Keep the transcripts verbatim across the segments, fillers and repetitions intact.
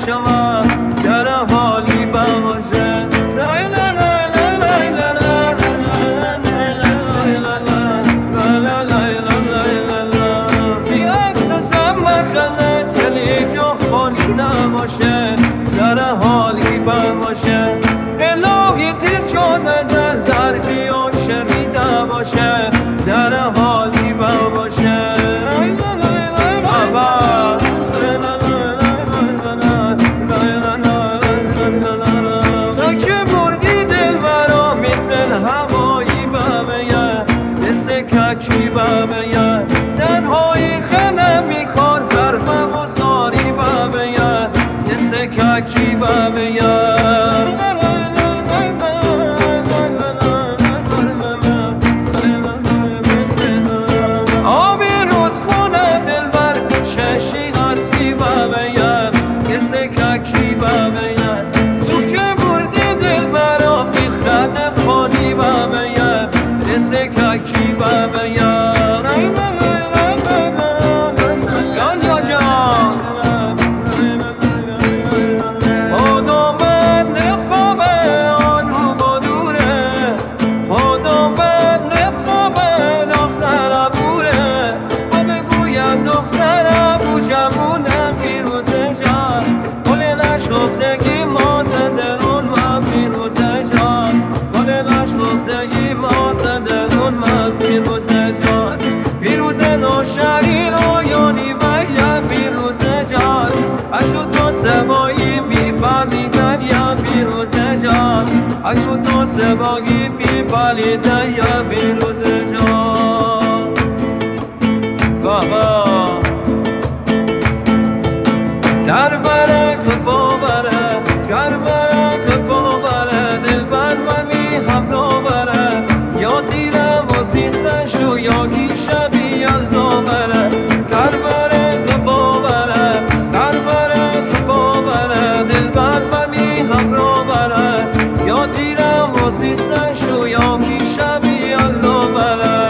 شما در حالی باشه نباشه در حالی باشه الهی تی جانه در در بیاشه میده باشه در حالی باشه بابا که بردی دل برا میدن هوایی بابه دست ککی بابه تنهایی خنه میخوار برمه بزاری بابه سکاکی بابه آبی روز خونه دل بر چشی هستی بابه یه سکاکی بابه تو که بردی دل برا بیخرد خانی بابه یه سکاکی بابه گفتگی ما زندرون ما پیروزه جان گل نش گفتگی ما زندرون ما پیروزه جان پیروزه نوشری رویانی بیا پیروزه جان اشو تو سبایی میپالیدن یا پیروزه جان اشو تو سبایی میپالیدن یا پیروزه جان بابا در برک بابره گر برک بابره دل بر منی حملو بره یا تیره و سیستن شو یا کی شبی از نو بره گر برک بابره گر برک بابره دل بر منی حملو بره یا تیره و سیستن شو یا کی شبی از نو بره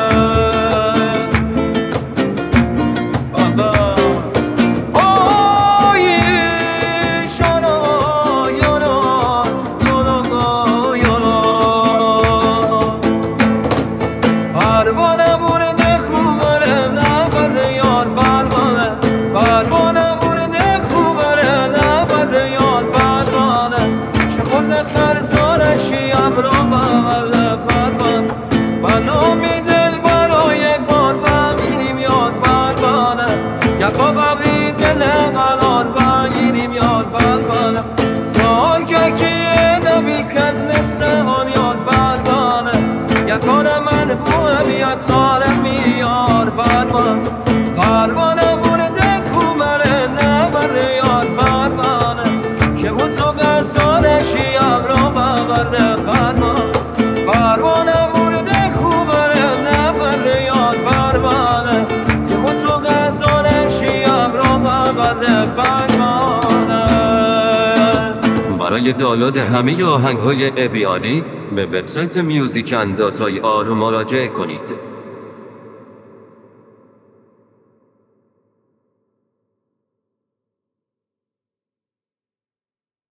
پروانه برده خوبره نبرده یار پروانه پروانه برده خوبره نبرده یار پروانه چه خود خرز دارشی امرو باورده پروانه بنامی دل برا یک بار بگیریم یار پروانه یکا ببرید دل منان بگیریم یار پروانه سال که کیه نبیکن نسهان یار پروانه یکانه من بوه بیاد سارم میار پروانه پروانه برده کومره نبره یار پروانه که بود تو غزارشی امرو باورده پروانه پروانه برده کومره نبره یار پروانه که بود تو غزارشی امرو باورده پروانه برای دانلود همه آهنگ‌های ابیانی به وبسایت میوزیک اند داتای آر مراجعه کنید.